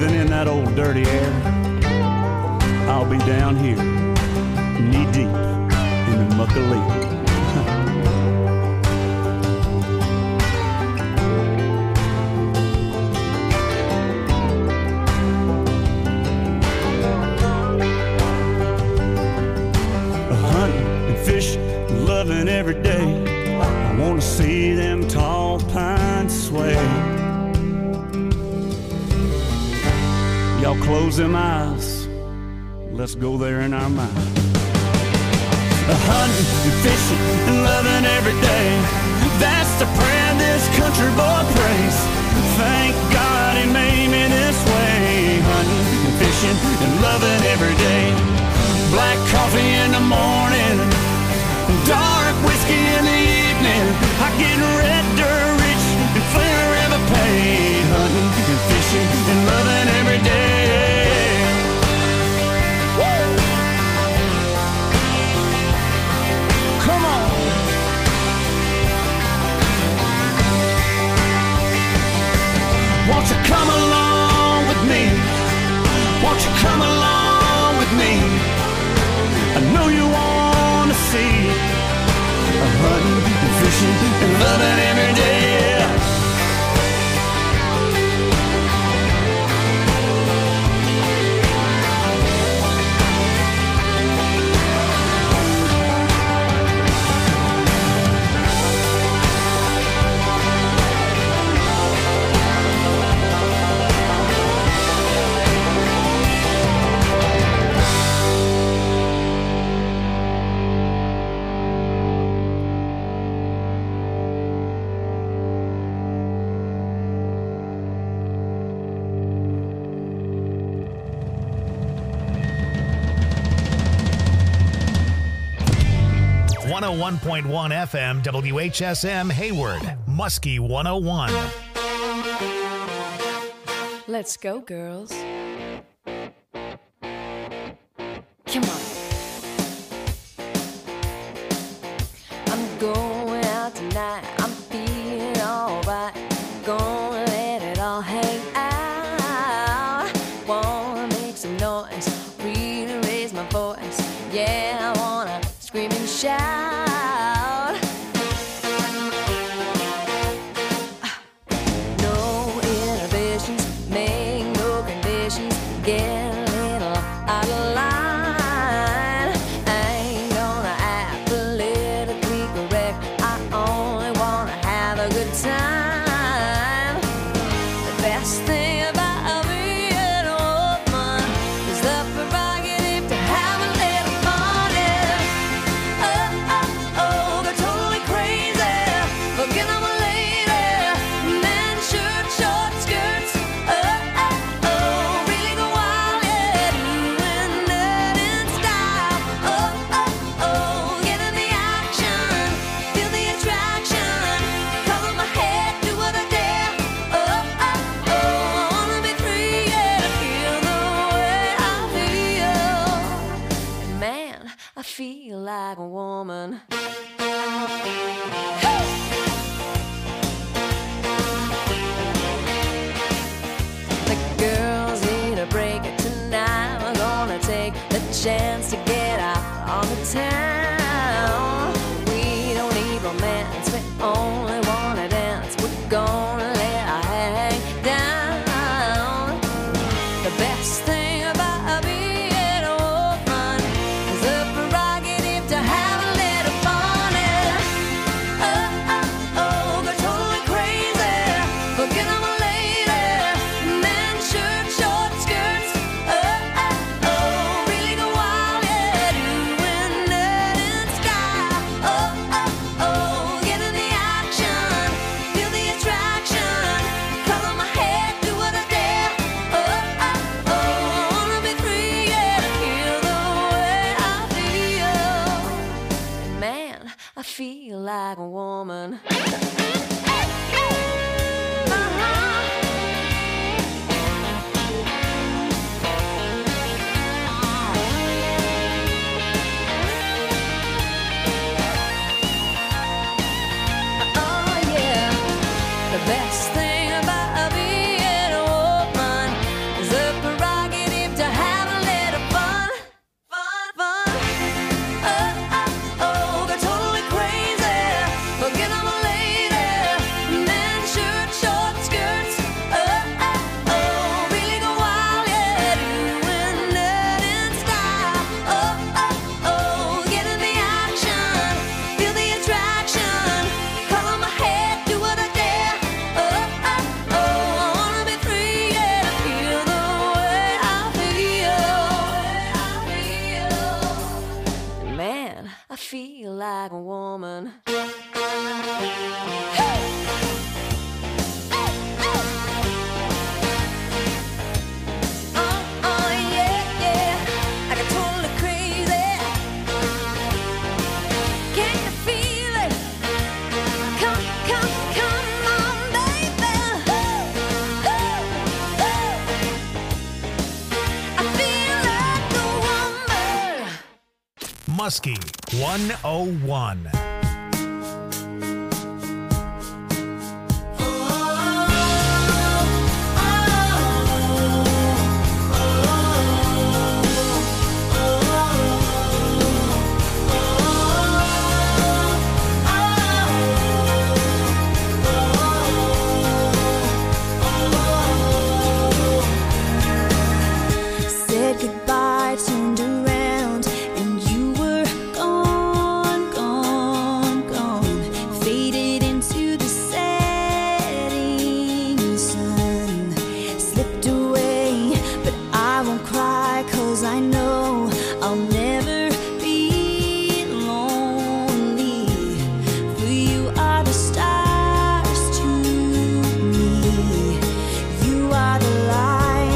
breathing in that old dirty air, I'll be down here, knee deep in the muck of leaf. Loving every day, I want to see them tall pines sway. Y'all close them eyes, let's go there in our mind. Hunting and fishing and loving every day, that's the prayer this country boy prays. Thank God he made me this way. Hunting and fishing and loving every day. Black coffee in the morning, dark whiskey in the evening. I get red dirt rich and forever paid. Hunting and fishing and loving every day. Woo! Come on. Won't you come along with me? Won't you come along with me? I know you want to see. I'm hunting and fishing and loving every day. .1 FM WHSM Hayward, Muskie 101. Let's go, girls. Come on. I'm going out tonight. I'm feeling alright. Gonna let it all hang out. Wanna make some noise, really raise my voice. Yeah, I wanna scream and shout. Get a little out of line. I ain't gonna act politically correct. I only wanna have a good time. The best thing about being a woman is the prerogative to have a little fun. Oh, oh, oh, they're totally crazy. Forget I'm a lady. Men, shirt, short skirts. I feel like a woman. The girls need a break tonight. We're gonna take the chance to get out on the town. We don't need romance, we only wanna dance. We're gonna let our hair hang down. The best thing about being a woman is the prerogative to have a little fun. Oh, oh, oh, they're totally crazy. Forget I'm a lady. Men, shirt, short skirts. Oh, oh, oh, really go wild, yeah, doing that Muskie 101. Goodbye, turned around, and you were gone, gone, gone. Faded into the setting sun. Slipped away, but I won't cry, 'cause I know I'll never be lonely. For you are the stars to me. You are the light.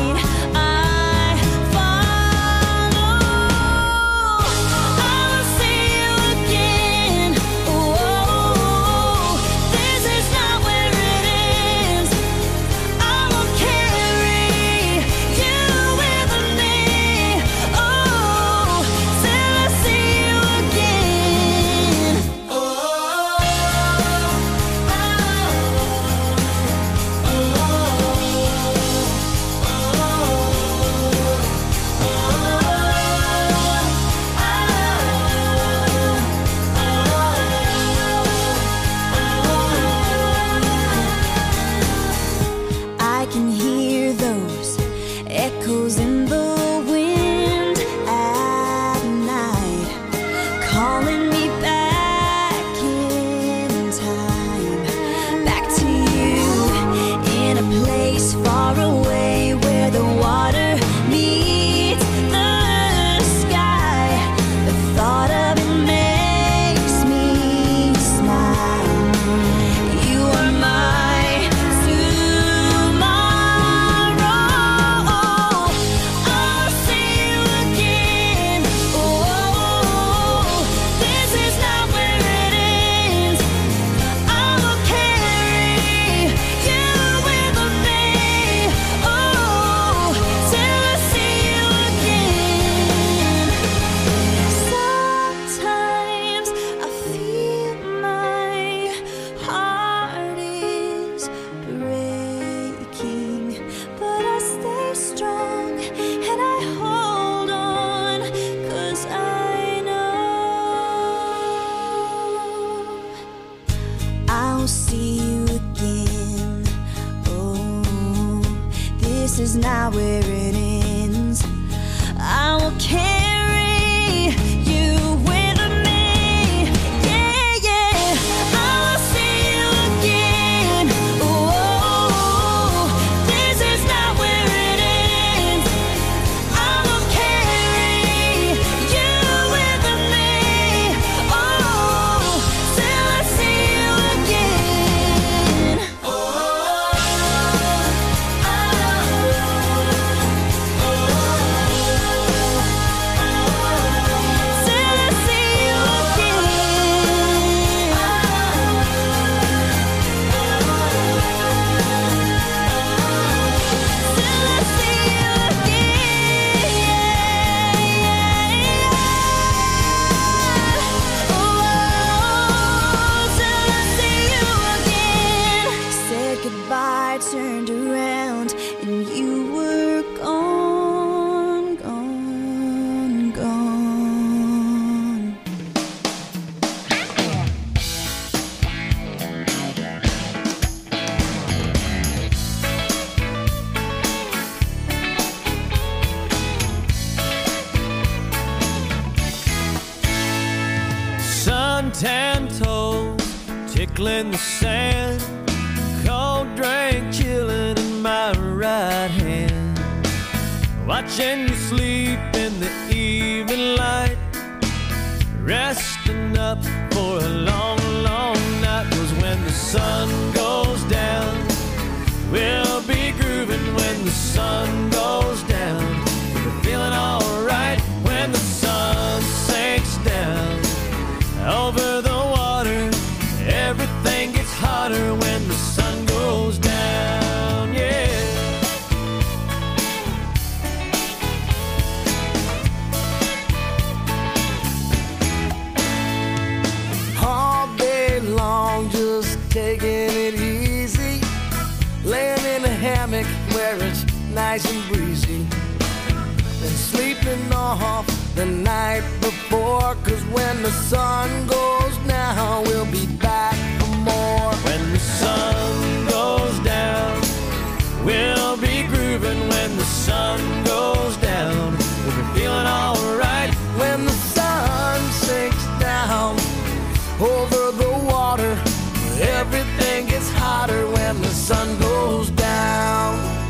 See you again. Oh, this is not where it ends. I will carry you with me. Yeah, yeah. I will see you again. Oh, this is not where it ends. I will carry you with me. Oh, till I see you again. Goodbye, turned around, and you were gone, gone, gone. Suntan toes tickling the sand, cold drink chilling in my right hand, watching you sleep in the evening light, resting up for a long, long night. 'Cause when the sun goes down, we'll be grooving. When the sun goes down, we're feeling alright. When the sun sinks down over the water, everything gets hotter when the sun goes down, yeah. taking it easy, laying in a hammock where it's nice and breezy, and sleeping off the night before, 'cause when the sun goes down, we'll be back for more. When the sun goes down, we'll be grooving. When the sun goes down, we'll be feeling alright. When the sun sinks down over the water, everything gets hotter when the sun goes down.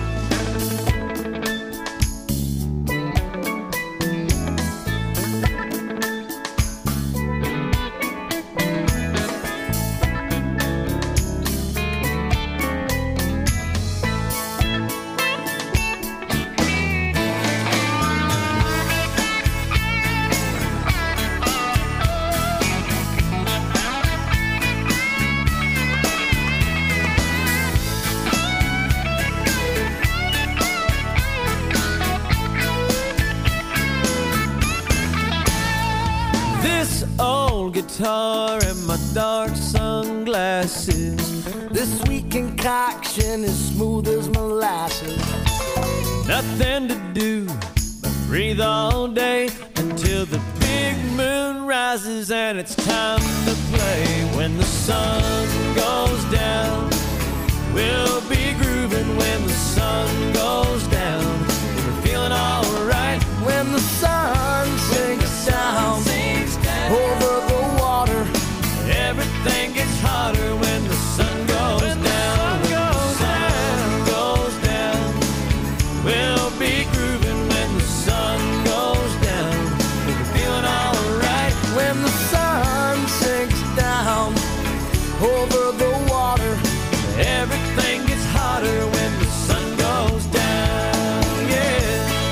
Guitar and my dark sunglasses. This sweet concoction is smooth as molasses. Nothing to do but breathe all day until the big moon rises and it's time to play. When the sun goes down, we'll be grooving. When the sun goes down, we're feeling alright. When the sun sinks down over the water, everything gets hotter when the sun goes down. When the sun goes down, we'll be grooving. When the sun goes down, we'll be feeling alright. When the sun sinks down over the water, everything gets hotter when the sun goes down. Yeah.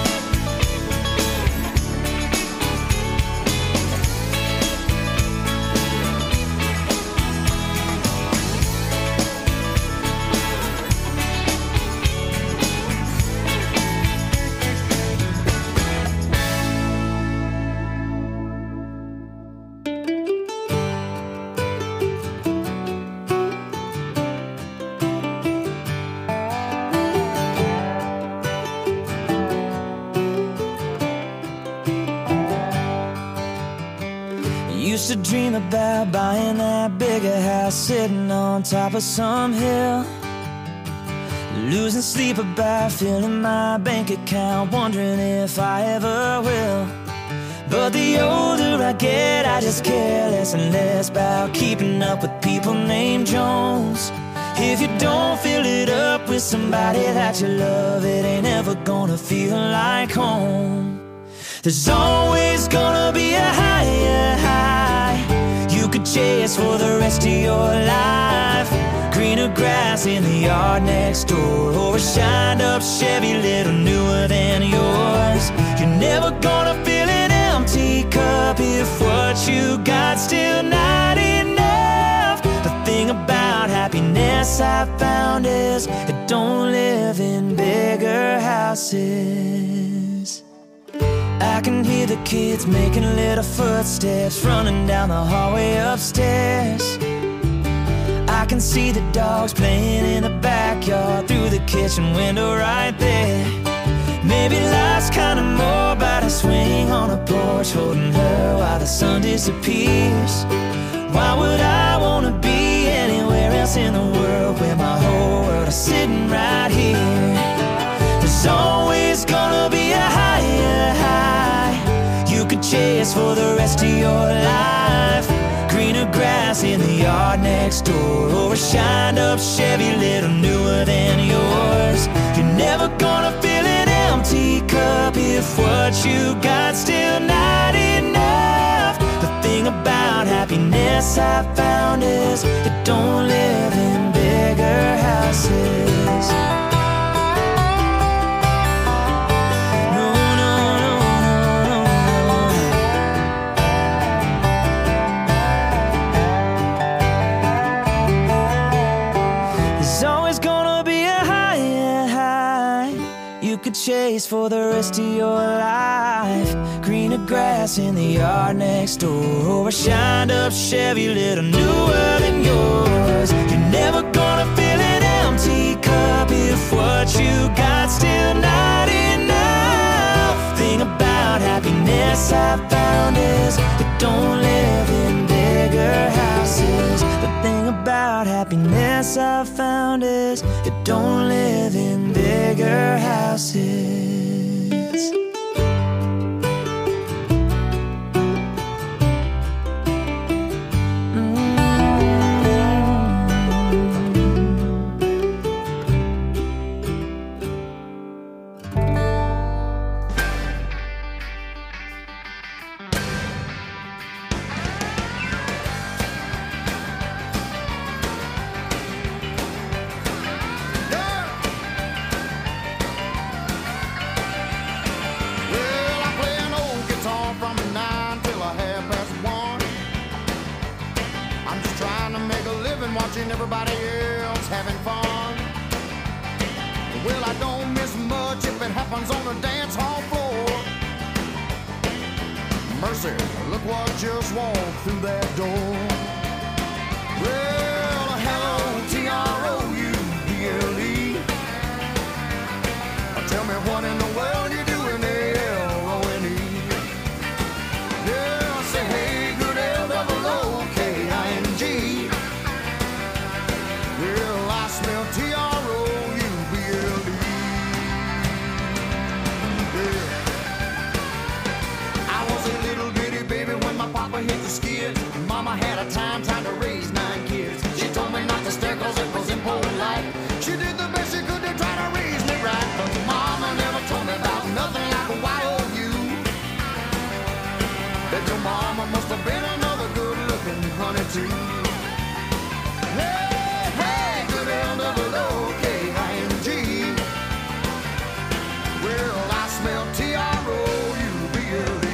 Used to dream about buying that bigger house, sitting on top of some hill, losing sleep about filling my bank account, wondering if I ever will. But the older I get, I just care less and less about keeping up with people named Jones. If you don't fill it up with somebody that you love, it ain't ever gonna feel like home. There's always gonna be a higher high you could chase for the rest of your life. Greener grass in the yard next door, or a shined up Chevy little newer than yours. You're never gonna fill an empty cup if what you got still not enough. The thing about happiness I found is it don't live in bigger houses. I can hear the kids making little footsteps running down the hallway upstairs. I can see the dogs playing in the backyard through the kitchen window right there. Maybe life's kinda more about a swing on a porch, holding her while the sun disappears. Why would I wanna be anywhere else in the world where my whole world is sitting right here? There's always gonna be a higher high you could chase for the rest of your life. Greener grass in the yard next door, or a shined up Chevy little newer than yours. You're never gonna fill an empty cup if what you got still not enough. The thing about happiness I found is it don't live in bigger houses. Chase for the rest of your life. Greener grass in the yard next door, or a shined up Chevy little newer than yours. You're never gonna happiness I've found is it don't live in bigger houses. Watching everybody else having fun. Well, I don't miss much if it happens on the dance hall floor. Mercy, look what just walked through that door. Well, hello, T-R-O-U-B-L-E. Tell me what in the world you doing, L-O-N-E. Yeah, I say, hey, good L-O-O-K-I-N-G. Well, I smell T-R-O-U-B-L-E. Yeah. I was a little bitty baby when my papa hit the skids. Mama had a time trying to raise 9 kids. She told me not to stare cause it was impolite. She did the best she could to try to raise me right. But Mama never told me about nothing like a Y-O-U. That your mama must have been another good-looking honey too. L-O-O-K-I-N-G. Well, I smell T-R-O-U-B-L-E.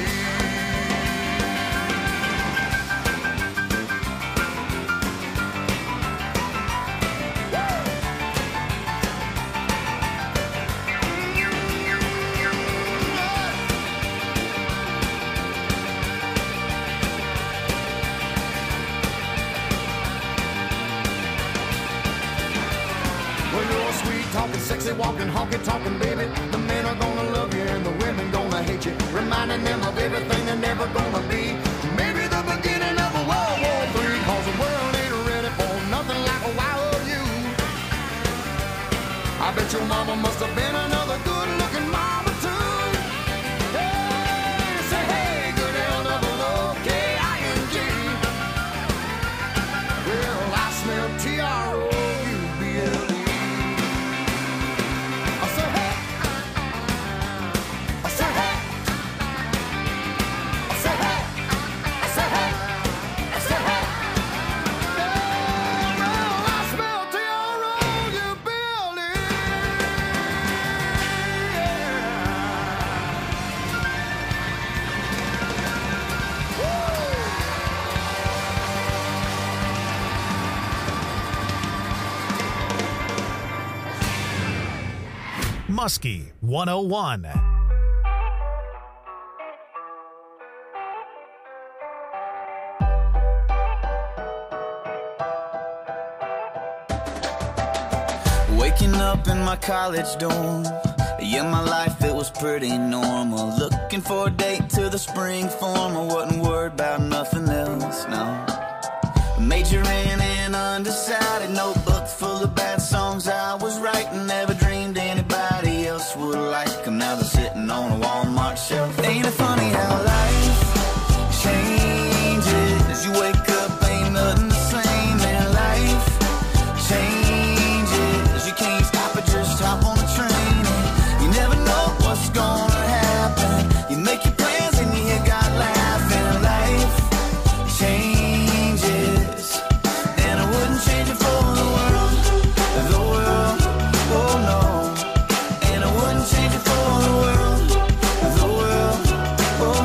Talking sexy, walking, honky, talking, baby. The men are gonna love you and the women gonna hate you, reminding them of everything they're never gonna be. Maybe the beginning of a World War III, cause the world ain't ready for nothing like a Y-O-U. I bet your mama must have been another good-looking mama too. Hey, say hey, good L-O-O-K-I-N-G. Well, I smell T-R-O-U-B-L-E. Muskie 101. Waking up in my college dorm. Yeah, my life, it was pretty normal. Looking for a date to the spring form. I wasn't worried about nothing else, no. Majoring in undecided, notebook full of bad songs I was writing. Never dreamed anybody else would like them. Now they're sitting on a Walmart shelf. Ain't it funny how life changes? You wake up, ain't nothing the same. And life changes. You can't stop it, just hop on the train. And you never know what's gonna happen. You make your plans and you hear God laughing. Life changes, and I wouldn't change it for the world, oh no. And I wouldn't change it for the world, oh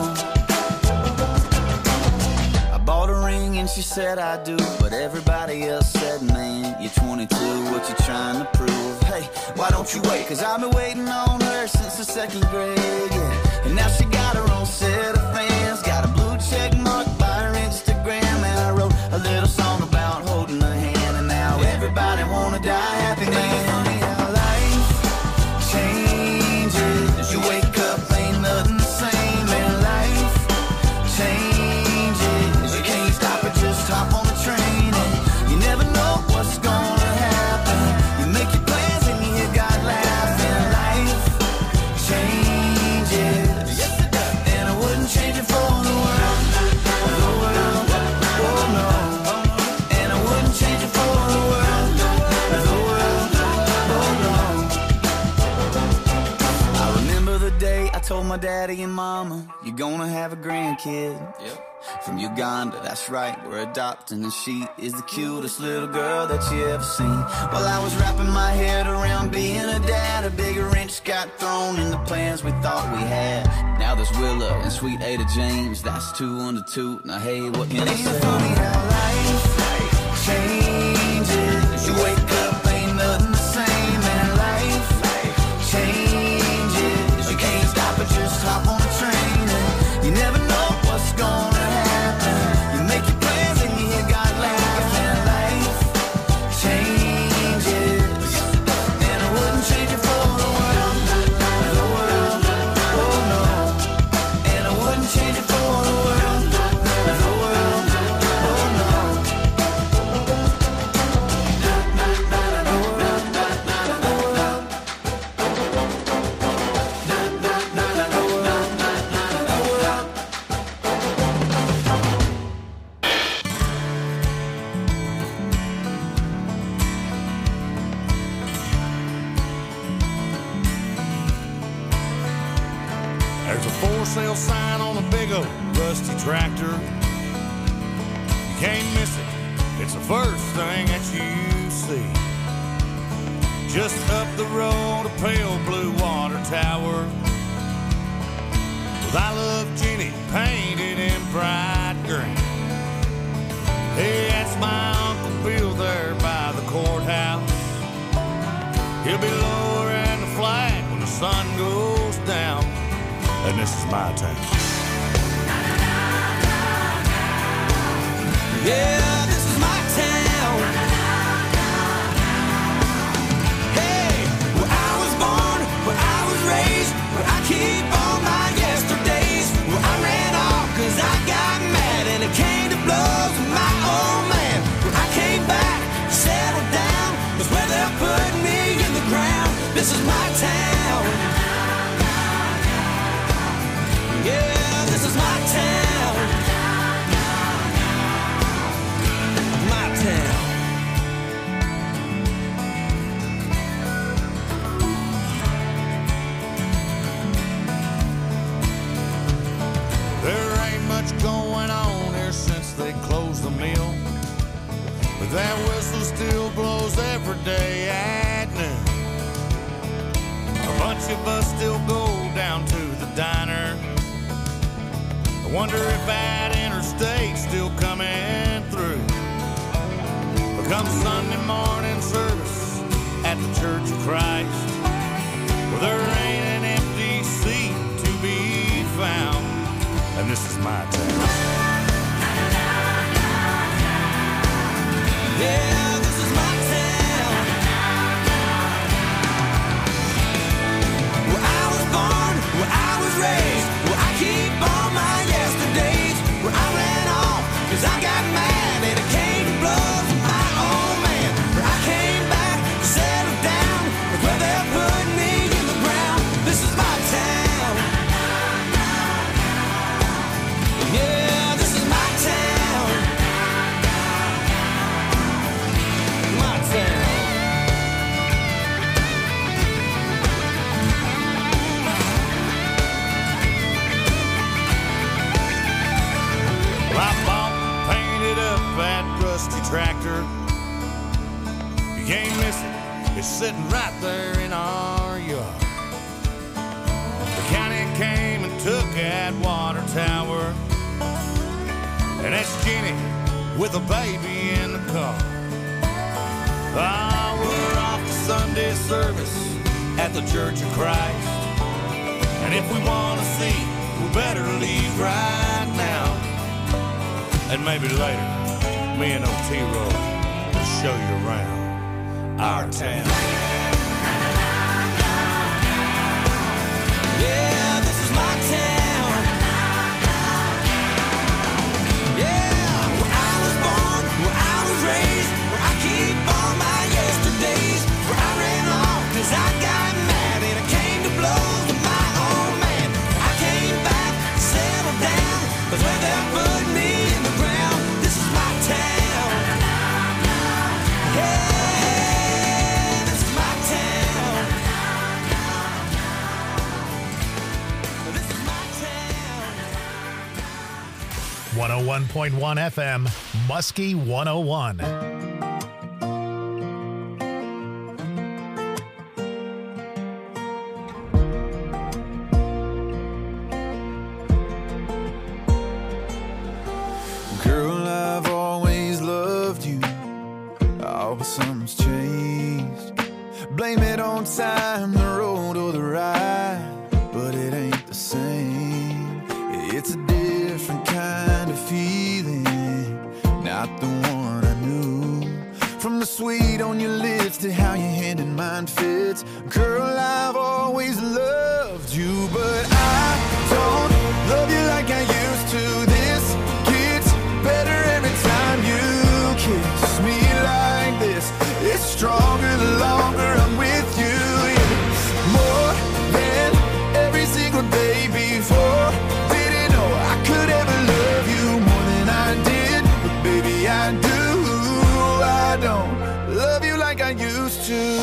no. I bought a ring and she said I do, but everybody else said, man, you're 22, what you trying to prove? Hey, why don't you wait? Cause I've been waiting on her since the 2nd grade, yeah. And now she got her own set of fans, got a blue check mark by her Instagram. And I wrote a little song about holding her hand, and now everybody wanna die happy, man. Funny how life changes. You wake up, ain't nothing the same. And life changes. You can't stop it, just hop on the train. And you never know my daddy and mama, you're gonna have a grandkid. Yep. From Uganda, that's right, we're adopting, and she is the cutest little girl that you ever seen. While I was wrapping my head around being a dad, a big wrench got thrown in the plans we thought we had. Now there's Willa and sweet Ada James, that's 2 under 2. Now hey, what can I say? Ain't it funny how life changes? You wake up, ain't nothing the same, and life changes. You can't stop it, just hop on the train, and you never know what's gonna happen. You make your plans and you hear God laugh, and life changes. And I wouldn't change it for the world, oh no. And I wouldn't change it for the world, oh no. There's a for sale sign on a big old rusty tractor. You can't miss it, it's the first thing that you see. Just up the road, a pale blue water tower with I Love Jenny painted in bright green. Hey, that's my Uncle Bill there by the courthouse. He'll be lowering the flag when the sun goes down. And this is my town. Yeah, this is my town. Hey, where I was born, where I was raised, where I keep all my yesterdays, where I ran off 'cause I got mad and it came to blows with my old man. Where I came back, settled down, was where they put me in the ground. This is my town. Yeah, this is my town. My town. There ain't much going on here since they closed the mill, but that whistle still blows every day at noon. A bunch of us still go down to the diner. I wonder if that interstate's still coming through. But come Sunday morning service at the Church of Christ, well, there ain't an empty seat to be found. And this is my town. Yeah, this is my town. Where I was born, where I was raised, where I keep all my yesterdays, where I ran off 'cause I got mad and it came to blows with my old man. Where I came back, settled down, with where they put me in the ground. This is my town. Yeah, this is my town. My town. Well, I bought and painted up that rusty tractor. You can't miss it, it's sitting right there in our yard. The county came and took that water tower, and that's Jenny with a baby in the car. Ah, we're off to Sunday service at the Church of Christ, and if we want to see, we better leave right now. And maybe later, me and Otero will show you around our town. Yeah, this is my town. Yeah, where I was born, where I was raised, where I keep all my yesterdays, where I ran off 'cause I got mad and it came to blows with my old man. I came back, settled down, 'cause where they put me in the ground. This is my town. Yeah, this 101.1 FM, Muskie 101. Girl, I've always loved you. Oh, but something's changed. Blame it on time, the road or the ride, but it ain't the same. It's a different kind of feeling, not the one I knew. From the sweet on your lips to how your hand in mine fits. Girl, I've always loved you, but I don't love you like I used to. This gets better every time you kiss me like this. It's stronger the longer I'm with you. It's more than every single day before. Didn't know I could ever love you more than I did, but baby I do. I don't love you like I used to.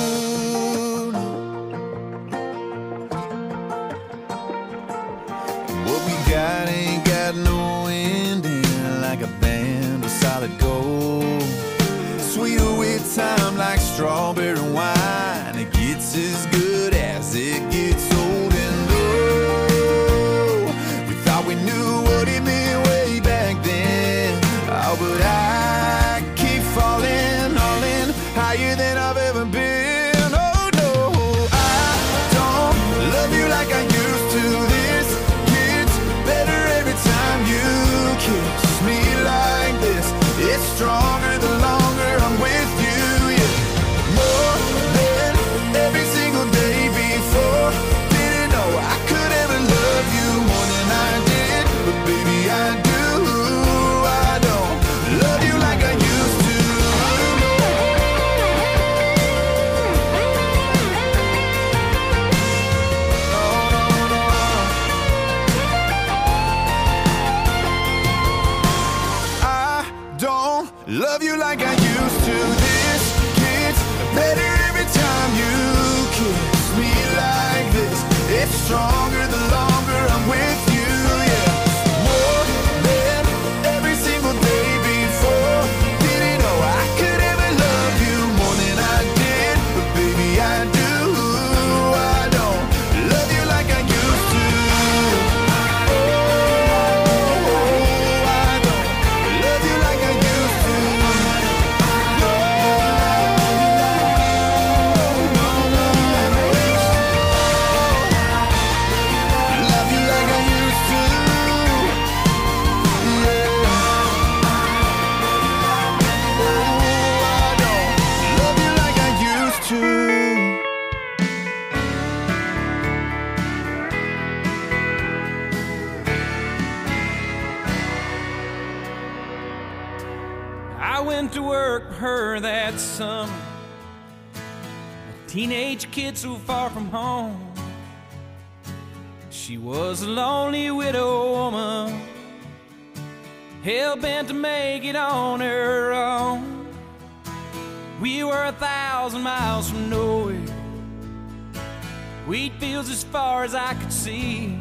What we got ain't got no ending, like a band of solid gold. Sweeter with time like strawberry wine. It gets as good as it gets old. And oh, we thought we knew what it meant way back then. Oh, but I keep falling, all in, higher than I've ever been. Oh no, I don't love you like I used to. This gets better every time you kiss me like this. It's stronger the longer I'm with you. Yeah, more than every single day before. Didn't know I could ever love you more than I did, but baby I do. I don't love you like I used to. Love you like I used to. This gets better every time you kiss me like this. It's stronger the longer I'm with you. Yeah, more than every single day before. Didn't know I could ever love you more than I did, but baby I do. I don't love you like I used to. Oh, I don't love you like I used to. I went to work for her that summer, a teenage kid so far from home. She was a lonely widow woman, hell-bent to make it on her own. We were 1,000 miles from nowhere, wheat fields as far as I could see,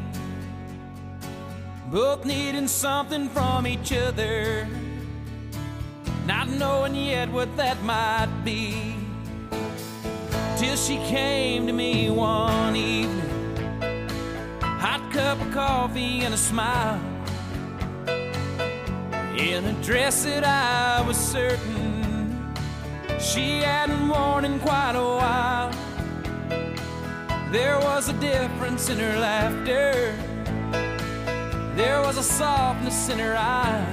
both needing something from each other, not knowing yet what that might be. Till she came to me one evening, hot cup of coffee and a smile, in a dress that I was certain she hadn't worn in quite a while. There was a difference in her laughter, there was a softness in her eyes,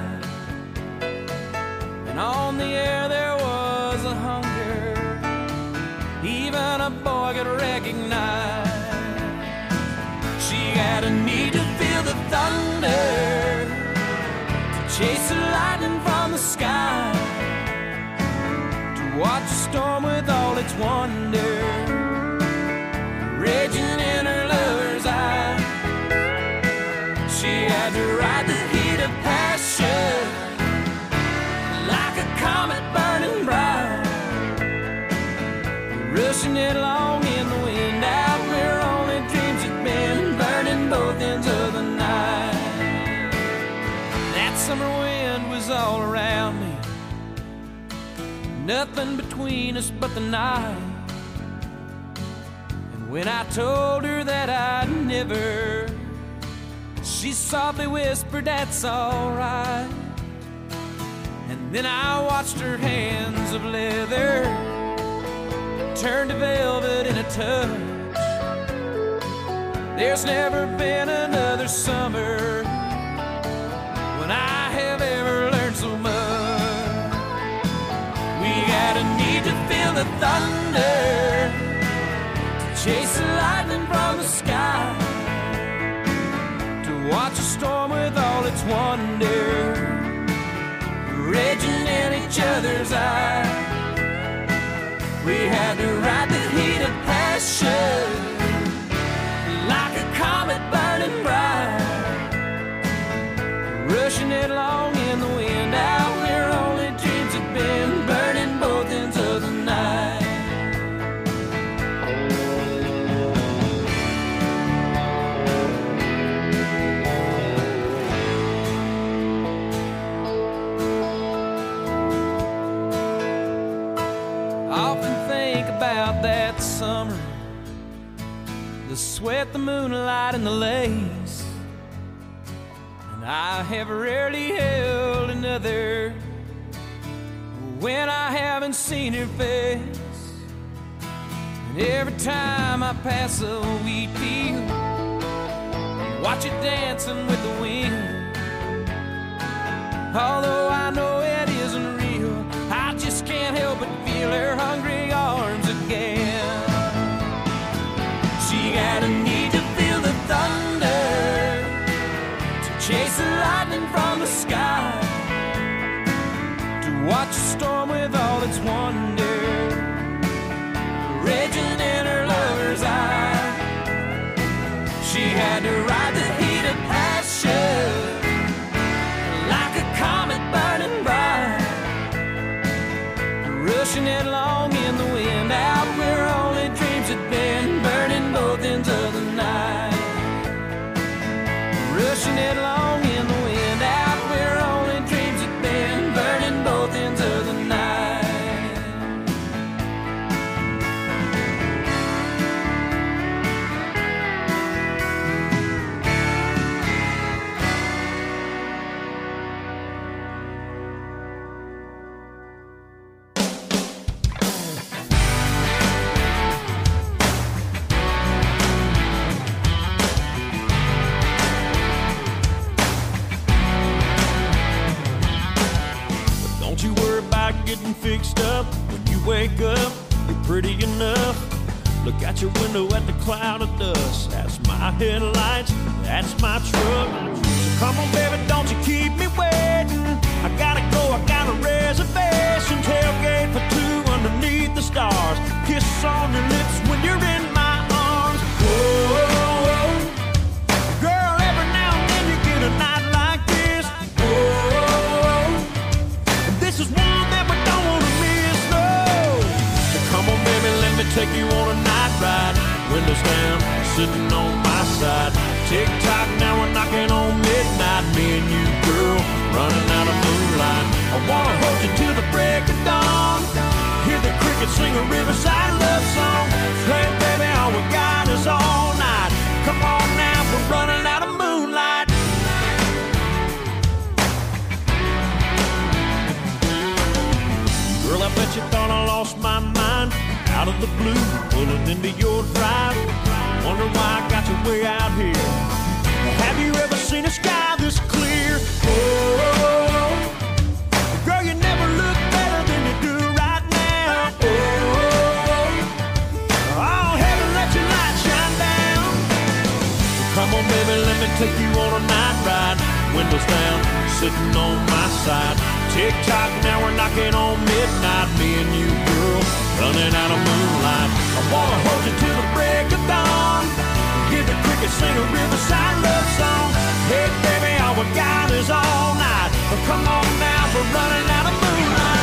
and on the air there was a hunger even a boy could recognize. She had a need to feel the thunder, to chase the lightning from the sky, to watch a storm with all its wonder raging in her lover's eyes. She had to ride the heat of passion like a comet burning bright, rushing it along in the wind out where only dreams had been, burning both ends of the night. That's summer wind was all around me, nothing between us but the night. And when I told her that I'd never, she softly whispered, "That's all right." And then I watched her hands of leather turn to velvet in a touch. There's never been another summer when I have ever learned so much. We had a need to feel the thunder, to chase the lightning from the sky, to watch a storm with all its wonder raging in each other's eyes. We had to ride the heat of passion like a comet burning bright, rushing it along in the wind out where only dreams had been, burning both ends of the night. I often think about that summer, the sweat, the moonlight, and the lace. And I have rarely held another when I haven't seen her face. And every time I pass a wheat field, watch it dancing with the wind. Although I know it isn't real, I just can't help but feel her hungry arms again. She had a need to feel the thunder, to chase the lightning from the sky, to watch a storm with all its wonder raging in her lover's eye. She had to ride the heat of passion like a comet burning bright, rushing it along in the wind out where only dreams had been, burning both ends of the night, rushing it along in the wind out where only dreams had been, burning both ends of the night. Getting fixed up when you wake up, you're pretty enough. Look out your window at the cloud of dust. That's my headlights, that's my truck. So come on baby, don't you keep me waiting. I gotta go, I got a reservation. Tailgate for two underneath the stars. Kiss on your lips when you're in my arms. Whoa, girl, every now and then you get a night like this. Whoa, this is one that we don't want to miss, no. So come on baby, let me take you on a night ride. Windows down, sitting on my side. Tick tock, now we're knocking on midnight. Me and you, girl, running out of moonlight. I wanna hold you till the break of dawn. Hear the crickets sing a riverside love song. Hey baby, all we got is all night. Come on now, we're running out of moonlight. Girl, I bet you thought I lost my mind. Out of the blue, pulling into your drive. Wonder why I got you way out here. Have you ever seen a sky this clear? Oh, girl, you never look better than you do right now. Oh, heaven, let your light shine down. Come on, baby, let me take you on a night ride. Windows down, sitting on my side. Tick tock, now we're knocking on midnight. Me and you, girl, running out of moonlight. I wanna hold you till the break of dawn. Hear the crickets sing a riverside love song. Hey baby, all we got is all night. Come on now, we're running out of moonlight.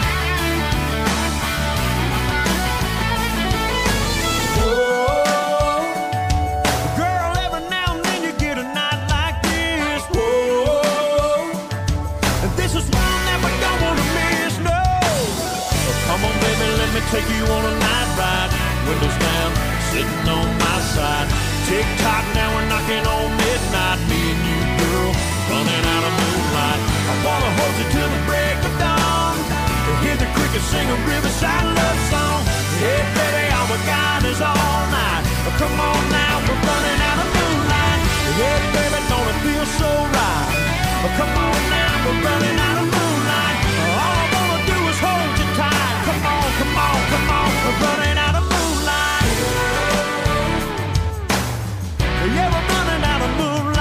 Whoa. this is one that we don't want to miss, no. Well, come on, baby, let me take you on a night ride. Windows down, sitting on my side. Tick-tock, now we're knocking on midnight. Me and you, girl, running out of moonlight. I wanna hold you till the break of dawn. Hear the crickets sing a riverside love song. Hey, baby, all we got is all night. Come on now, we're running out of moonlight. Hey, baby, don't it feel so right? Come on now, we're running out of moonlight. All I wanna do is hold you tight. Come on, come on, come on, we're running out of moonlight. Yeah, we're running out of moonlight.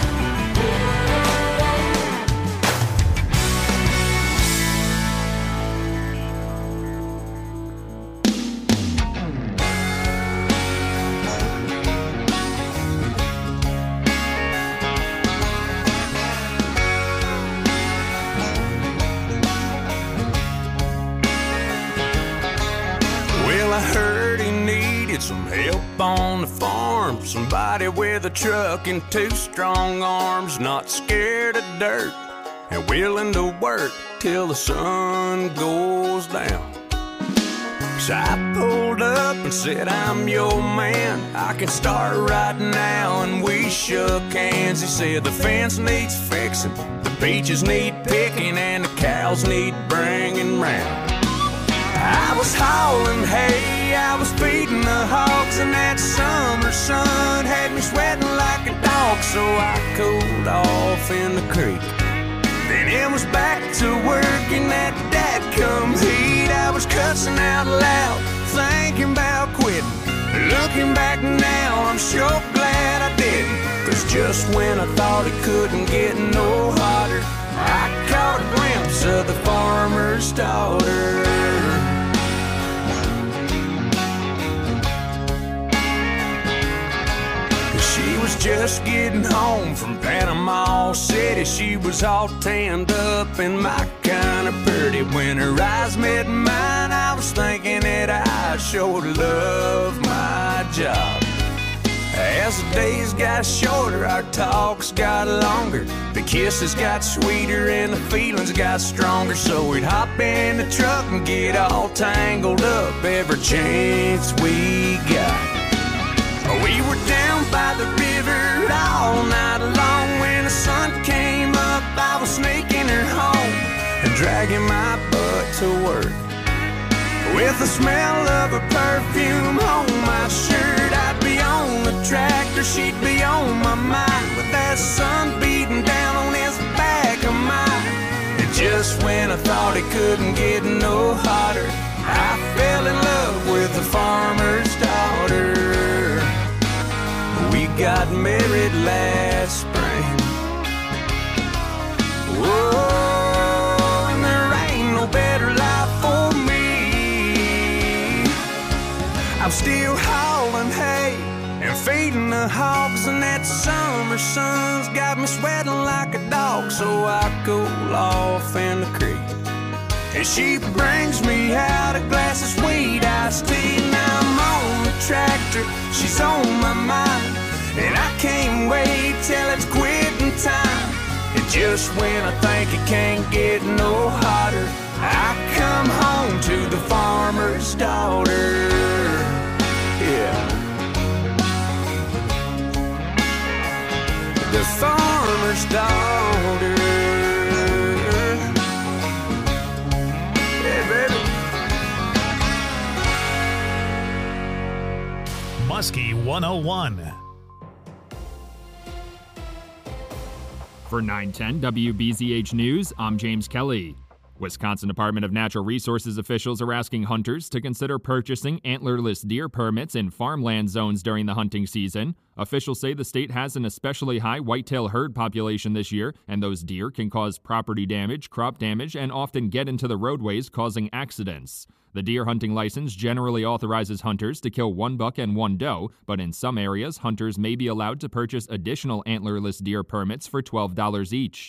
I heard he needed some help on the farm. Somebody with a truck and 2 strong arms, not scared of dirt and willing to work till the sun goes down. So I pulled up and said, I'm your man, I can start right now. And we shook hands. He said the fence needs fixing, the peaches need picking, and the cows need bringing round. I was hauling hay, I was feeding the hogs, and that summer sun had me sweating like a dog. So I cooled off in the creek. Then it was back to work in that dadgum heat. I was cussing out loud, thinking about quitting. Looking back now, I'm sure glad I didn't. 'Cause just when I thought it couldn't get no hotter, I caught a glimpse of the farmer's daughter. She was just getting home from Panama City. She was all tanned up and my kind of pretty. When her eyes met mine, I was thinking that I sure love my job. As the days got shorter, our talks got longer. The kisses got sweeter and the feelings got stronger. So we'd hop in the truck and get all tangled up every chance we got. We were down by the river all night long. When the sun came up, I was sneaking her home and dragging my butt to work. With the smell of her perfume on my shirt, I'd be on the tractor, she'd be on my mind. With that sun beating down on his back of mine. And just when I thought it couldn't get no hotter, I fell in love with the farmer's daughter. We got married last spring. Whoa, and there ain't no better life for me. I'm still hauling hay and feeding the hogs, and that summer sun's got me sweating like a dog. So I cool off in the creek, and she brings me out a glass of sweet iced tea. Now I'm on the tractor, she's on my mind, and I can't wait till it's quitting time. And just when I think it can't get no hotter, I come home to the farmer's daughter. Yeah. The farmer's daughter. Yeah, baby. Muskie 101. For 910 WBZH News, I'm James Kelly. Wisconsin Department of Natural Resources officials are asking hunters to consider purchasing antlerless deer permits in farmland zones during the hunting season. Officials say the state has an especially high whitetail herd population this year, and those deer can cause property damage, crop damage, and often get into the roadways, causing accidents. The deer hunting license generally authorizes hunters to kill 1 buck and 1 doe, but in some areas, hunters may be allowed to purchase additional antlerless deer permits for $12 each.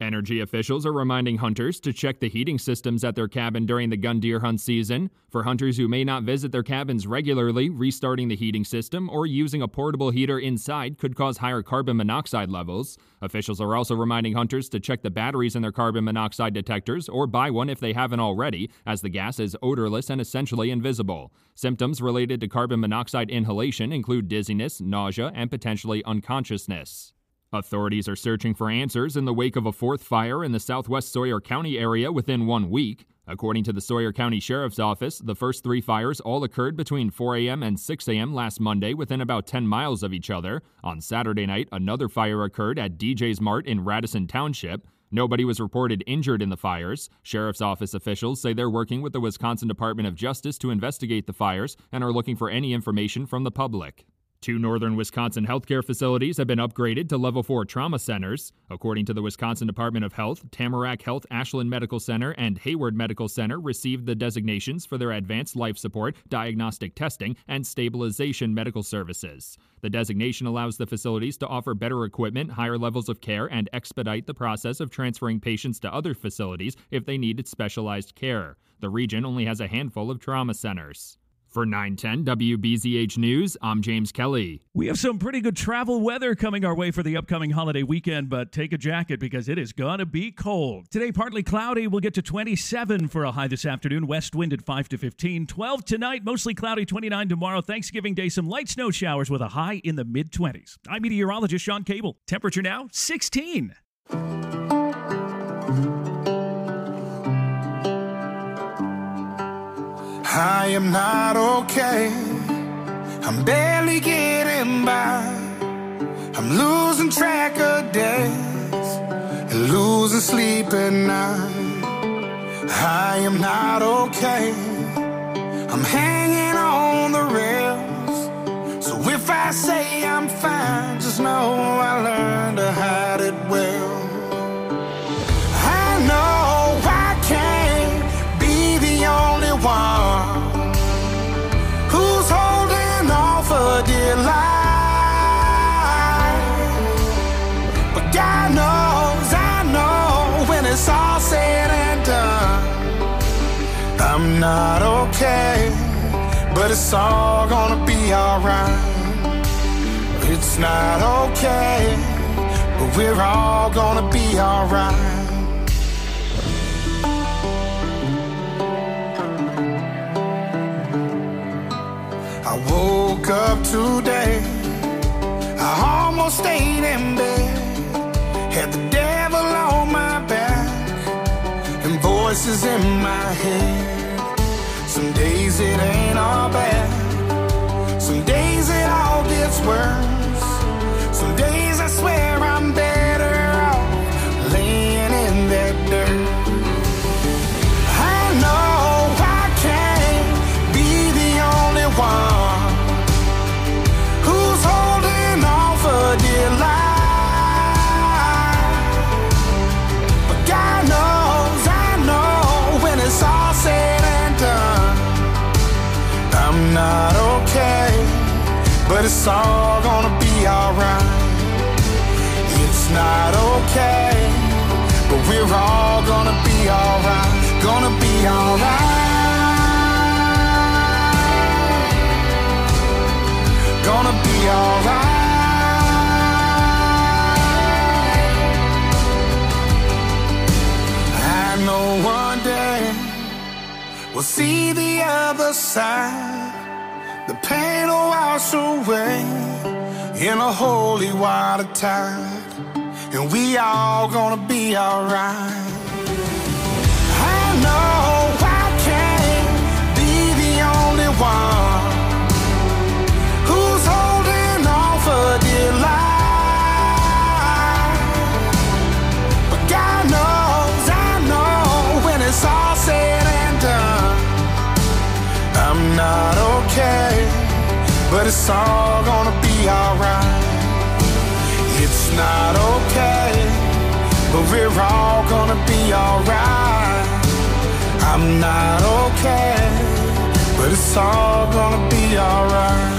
Energy officials are reminding hunters to check the heating systems at their cabin during the gun deer hunt season. For hunters who may not visit their cabins regularly, restarting the heating system or using a portable heater inside could cause higher carbon monoxide levels. Officials are also reminding hunters to check the batteries in their carbon monoxide detectors or buy one if they haven't already, as the gas is odorless and essentially invisible. Symptoms related to carbon monoxide inhalation include dizziness, nausea, and potentially unconsciousness. Authorities are searching for answers in the wake of a fourth fire in the southwest Sawyer County area within 1 week. According to the Sawyer County Sheriff's Office, the first 3 fires all occurred between 4 a.m. and 6 a.m. last Monday within about 10 miles of each other. On Saturday night, another fire occurred at DJ's Mart in Radisson Township. Nobody was reported injured in the fires. Sheriff's Office officials say they're working with the Wisconsin Department of Justice to investigate the fires and are looking for any information from the public. 2 northern Wisconsin healthcare facilities have been upgraded to Level 4 trauma centers. According to the Wisconsin Department of Health, Tamarack Health Ashland Medical Center and Hayward Medical Center received the designations for their advanced life support, diagnostic testing, and stabilization medical services. The designation allows the facilities to offer better equipment, higher levels of care, and expedite the process of transferring patients to other facilities if they needed specialized care. The region only has a handful of trauma centers. For 910 WBZH News, I'm James Kelly. We have some pretty good travel weather coming our way for the upcoming holiday weekend, but take a jacket because it is going to be cold. Today, partly cloudy. We'll get to 27 for a high this afternoon. West wind at 5 to 15. 12 tonight, mostly cloudy. 29 tomorrow. Thanksgiving Day, some light snow showers with a high in the mid-20s. I'm meteorologist Sean Cable. Temperature now, 16. I am not okay. I'm barely getting by. I'm losing track of days and losing sleep at night. I am not okay. I'm hanging on the rails. So if I say I'm fine, just know I learned to hide it well. I know I can't be the only one who's holding on for dear life. But God knows, I know, when it's all said and done, I'm not okay, but it's all gonna be alright. It's not okay, but we're all gonna be alright. I woke up today, I almost stayed in bed, had the devil on my back and voices in my head. Some days it ain't all bad, some days it all gets worse. Some days I swear I'm better off laying in that dirt. I know I can't be the only one who's holding on for dear life. But God knows, I know, when it's all said and done, I'm not okay, but it's all gonna be alright. It's not okay, but we're all gonna be alright. Gonna be alright. Gonna be alright. I know one day we'll see the other side. The pain will wash away in a holy water tide, and we all gonna be alright. I know I can't be the only one who's holding on for dear life. But God knows, I know, when it's all said and done, I'm not okay, but it's all gonna be alright. It's not okay, but we're all gonna be alright. I'm not okay, but it's all gonna be alright.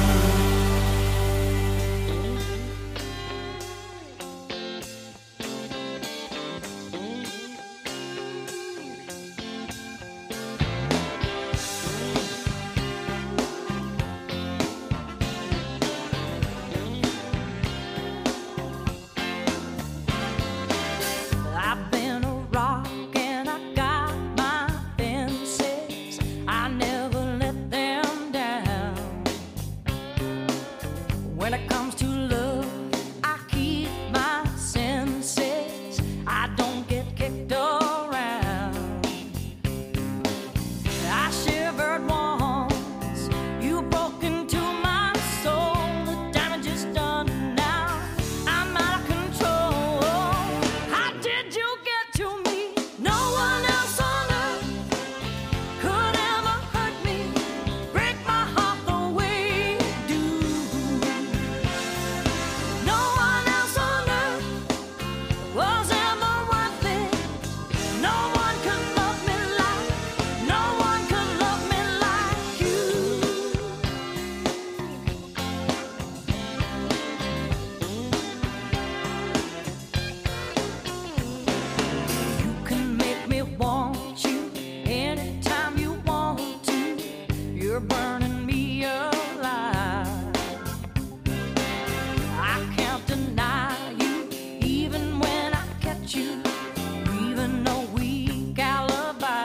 living a weak alibi.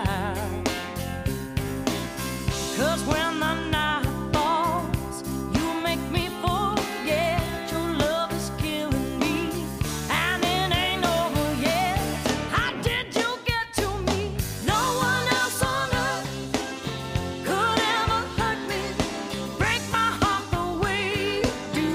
'Cause when the night falls, you make me forget your love is killing me, and it ain't over yet. How did you get to me? No one else on earth could ever hurt me, break my heart the way you do.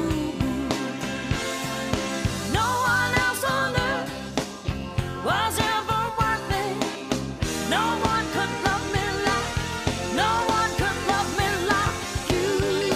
No one else on earth was ever worth it. No one could love me like, no one could love me like you.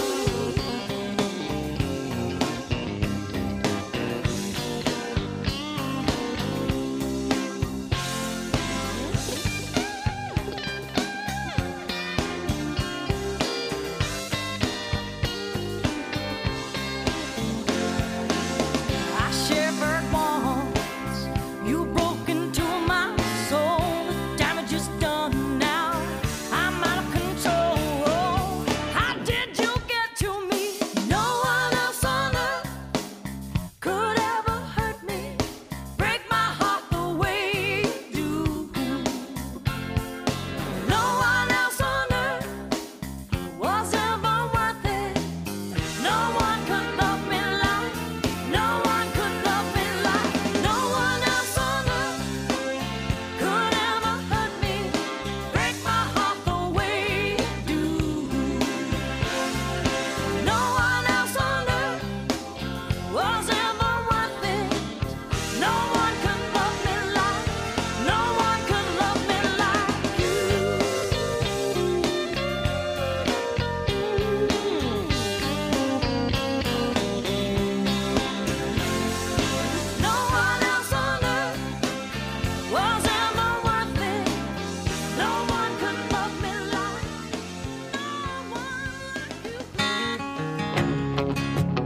I shivered once, you broke into my soul. The damage is done now, I'm out of control. How did you get to me? No one else on earth could ever hurt me, break my heart the way you do. No one else on earth was ever worth it. No one could love me like, no one could love me like, no one else on earth could ever hurt me, break my heart the way you do. No one else on earth was ever worth it. No one could love me like, no one could love me like you. No one else on earth was ever worth it. No one could love me like, no one like you.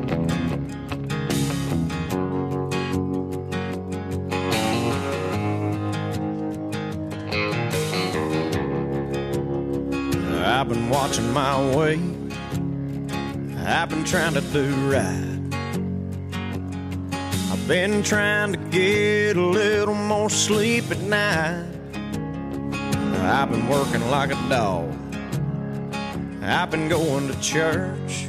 I've been watching my way. I've been trying to do right. I've been trying to get a little more sleep at night. I've been working like a dog. I've been going to church.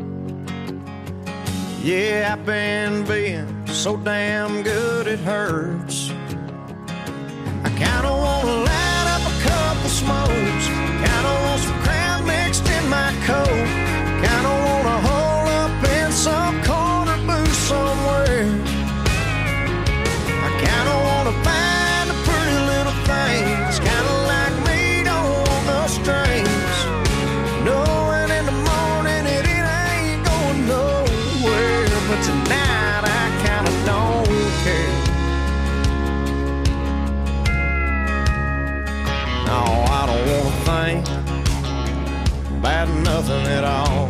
Yeah, I've been being so damn good it hurts. I kinda wanna light up a couple smokes. Kinda want some crowd mixed in my coat. Kinda wanna hole up in some corner booth somewhere. I kinda wanna find the pretty little things. Kinda like meat on the strings. Knowing in the morning it ain't going nowhere. But tonight I kinda don't care. No, I don't wanna think about nothing at all.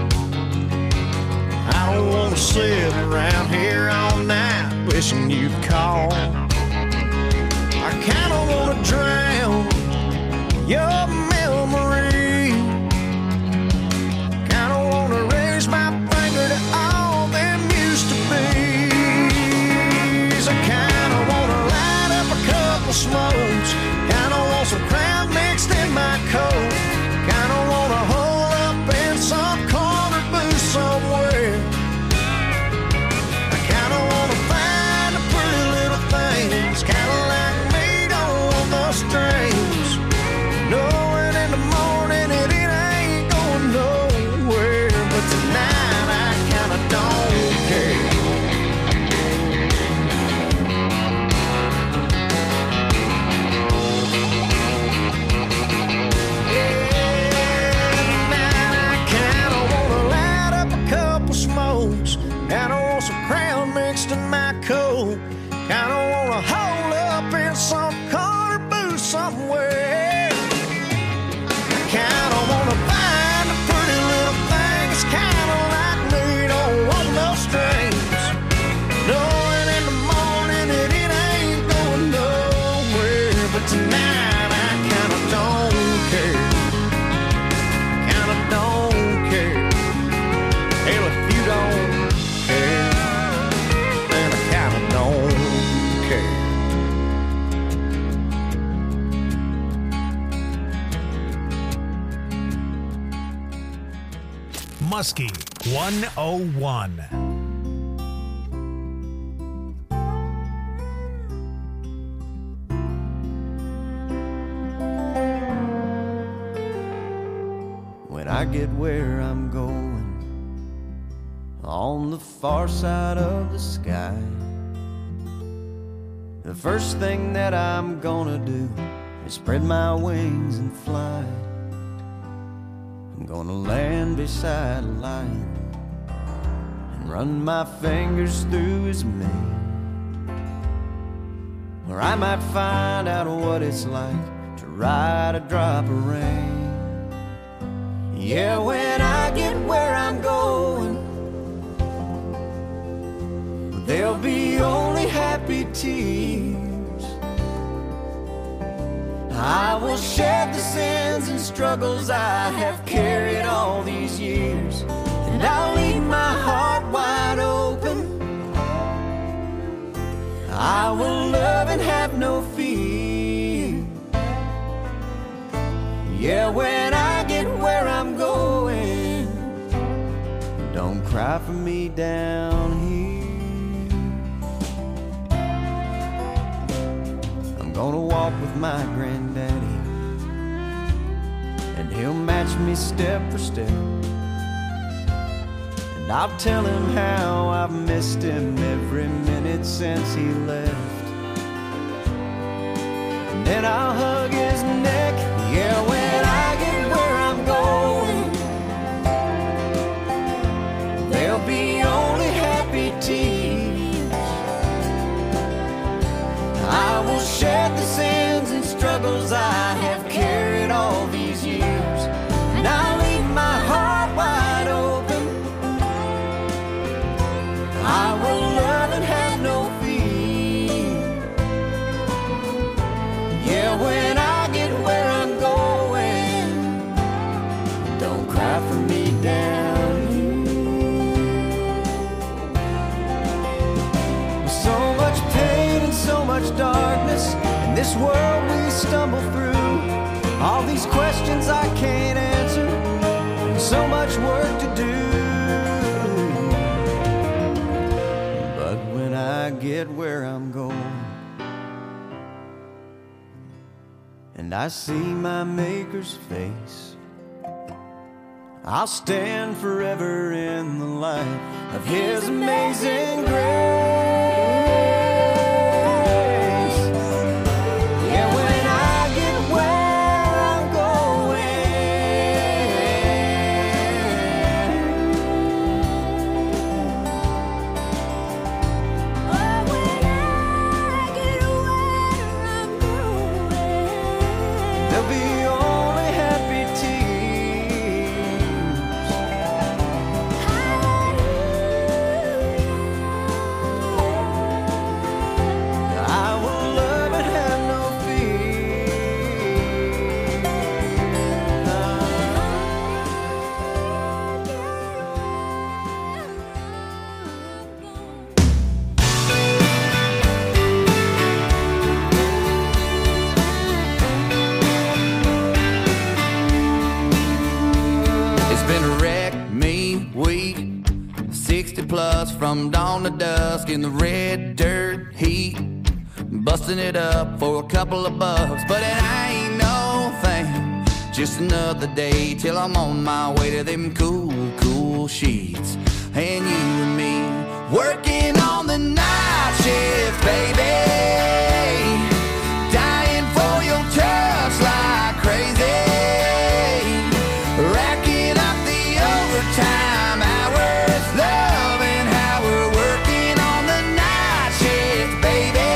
I don't wanna sit around here all night wishing you'd call. I kinda wanna drown your memory. Kinda wanna raise my finger to all them used to be's. I kinda wanna light up a couple smokes. Kinda want some crowd mixed in my coat. Kinda wanna hole up in some corner booth somewhere. I kinda wanna find the pretty little things. Kinda like meat on the strings. Knowing in the morning it ain't going nowhere. But tonight I kinda don't care. Muskie 101. When I get where I'm going, on the far side of the sky, the first thing that I'm gonna do is spread my wings and fly. I'm gonna land beside a lion and run my fingers through his mane. Or I might find out what it's like to ride a drop of rain. Yeah, when I get where I'm going, there'll be only happy tears. I will shed the sins and struggles I have carried all these years, and I'll leave my heart wide open. I will love and have no fear. Yeah, when I get where I'm going, don't cry for me down here. I'm gonna walk with my granddaddy, and he'll match me step for step. And I'll tell him how I've missed him every minute since he left. And then I'll hug his neck. Yeah, when I get where I'm going, there'll be only happy tears. I will shed the sins and struggles I have carried all these years, and I'll leave my heart wide open. I will love and have no fear. Yeah, when I get where I'm going, don't cry for me down here. So much pain and so much darkness in this world we stumble through. All these questions I can't answer, and so much work to do. But when I get where I'm going, and I see my Maker's face, I'll stand forever in the light of His amazing grace. Yeah, when I get where I'm going, there'll be only happy tears. I will love and have no It's been a wreck, me, week 60 plus from dawn to dusk in the red dirt heat, busting it up for a couple of bucks. But it ain't no thing, just another day till I'm on my way to them cool, cool sheets. And you and me working on the night shift, baby, dying for your touch like crazy, racking up the overtime hours, loving how we're working on the night shift, baby.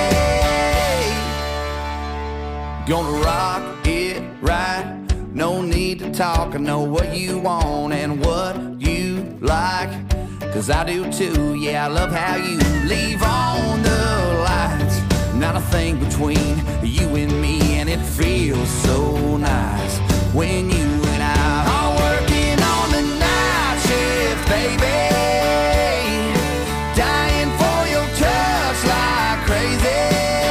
Gonna rock it right, no need to talk. I know what you want and what you like, 'cause I do too. Yeah, I love how you leave on the lights, not a thing between you and me, and it feels so nice when you and I are working on the night shift, baby, dying for your touch like crazy,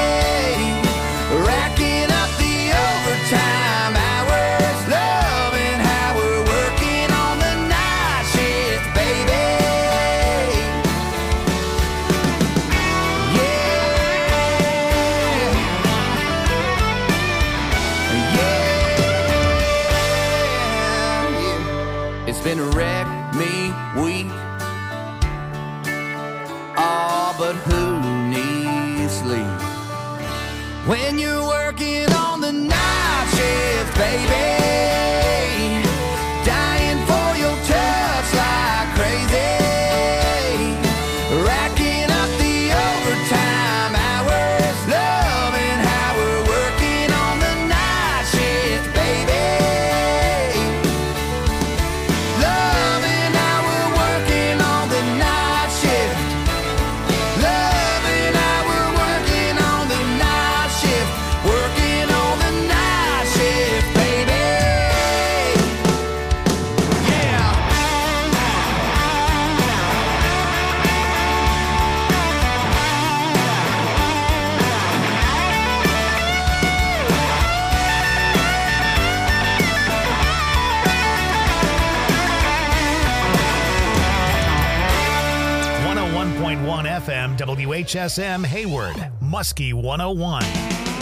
racking up the overtime hours, loving how we're working on the night shift. can wreck me weak. Oh, but who needs sleep when you're working on the night shift, baby? Dying for your touch like crazy, racking up the overtime hours, loving how we're working on the night shift, baby. Loving how we're working on the night shift. Loving how we're working on the night shift. Working on the night shift, baby. Yeah. 101.1 FM, WHSM Hayward, Muskie 101.